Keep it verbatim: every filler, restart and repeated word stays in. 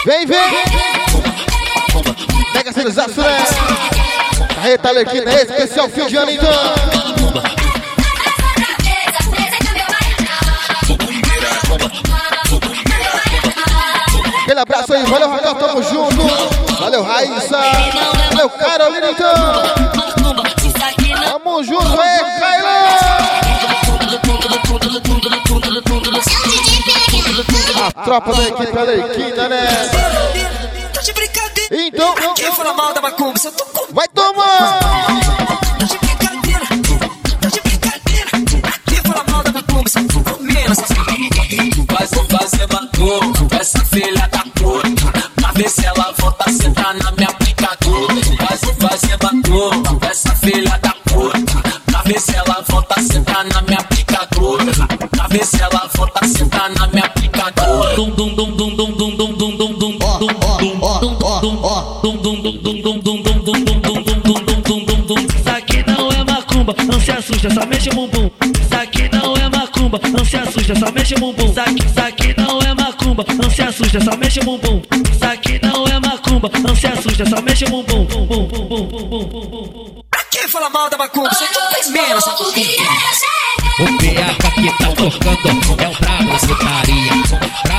Vem, vem! Pega a civilização, né? Carreta Alequina, especial fim de ano então! Aquele abraço aí, valeu Raquel, tamo junto! Valeu Raíssa! Valeu Carolina então! Tamo junto, é Cailão! A tropa da equipe Alequina, né? Então, quem fala mal da macumba, se eu tô com... vai tomar! Tá de brincadeira, tá de brincadeira. Quem fala mal da macumba, se eu tô comendo essas Vai fazer macumba, essa filha da puta, pra ver se ela volta a sentar na minha picadura. Vai fazer macumba, essa filha da puta, pra ver se ela volta a sentar na minha picadura. Pra ver se ela volta a sentar na minha picadura. Dum dum dum dum dum dum dum dum dum dum isso aqui não é macumba, não se assusta, só mexe o bumbum. Isso aqui não é macumba, não se assusta, só mexe o bumbum. Isso aqui não é macumba, não se assusta, só mexe o bumbum. Isso aqui não é macumba, não se assusta, só mexe o bumbum. quem fala mal da macumba, se eu tô comendo essa O P H que tá tocando é o brabo da putaria.